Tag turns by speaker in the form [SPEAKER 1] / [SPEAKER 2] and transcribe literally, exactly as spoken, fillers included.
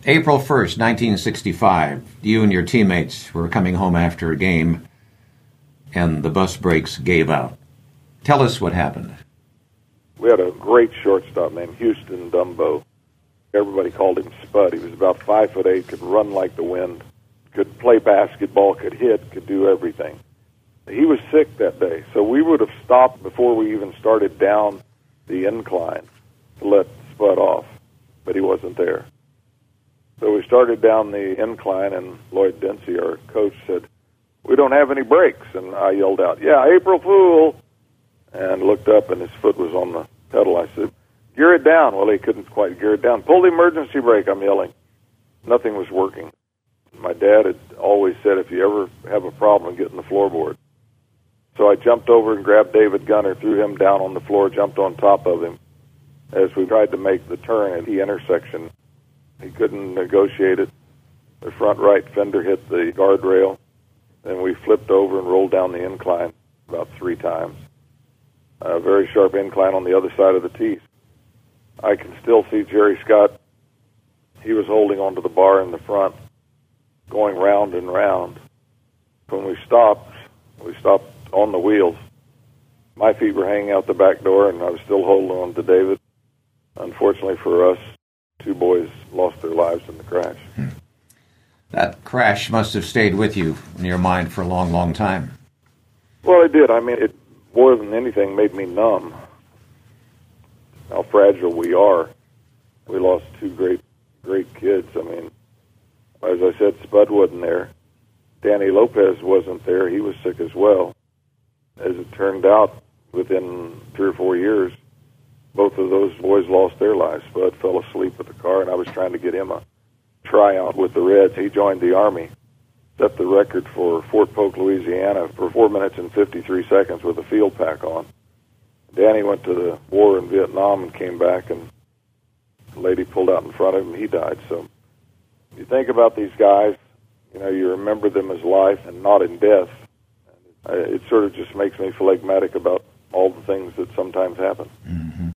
[SPEAKER 1] April first, nineteen sixty-five, you and your teammates were coming home after a game, and the bus brakes gave out. Tell us what happened.
[SPEAKER 2] We had a great shortstop named Houston Dumbo. Everybody called him Spud. He was about five foot eight, could run like the wind, could play basketball, could hit, could do everything. He was sick that day, so we would have stopped before we even started down the incline to let Spud off, but he wasn't there. So we started down the incline, and Lloyd Dempsey, our coach, said, "We don't have any brakes." And I yelled out, "Yeah, April Fool!" And looked up, and his foot was on the pedal. I said, "Gear it down." Well, he couldn't quite gear it down. "Pull the emergency brake," I'm yelling. Nothing was working. My dad had always said, if you ever have a problem, get in the floorboard. So I jumped over and grabbed David Gunner, threw him down on the floor, jumped on top of him as we tried to make the turn at the intersection. He couldn't negotiate it. The front right fender hit the guardrail. Then we flipped over and rolled down the incline about three times. A very sharp incline on the other side of the tees. I can still see Jerry Scott. He was holding onto the bar in the front, going round and round. When we stopped, we stopped on the wheels. My feet were hanging out the back door, and I was still holding on to David. Unfortunately for us, two boys lost their lives in the crash.
[SPEAKER 1] Hmm. That crash must have stayed with you in your mind for a long, long time.
[SPEAKER 2] Well, it did. I mean, it more than anything made me numb. How fragile we are. We lost two great, great kids. I mean, as I said, Spud wasn't there. Danny Lopez wasn't there. He was sick as well. As it turned out, within three or four years, both of those boys lost their lives. Spud fell asleep at the car, and I was trying to get him a tryout with the Reds. He joined the Army, set the record for Fort Polk, Louisiana, for four minutes and fifty-three seconds with a field pack on. Danny went to the war in Vietnam and came back, and the lady pulled out in front of him. He died. So you think about these guys, you know, you remember them as life and not in death. It sort of just makes me phlegmatic about all the things that sometimes happen.
[SPEAKER 1] Mm-hmm.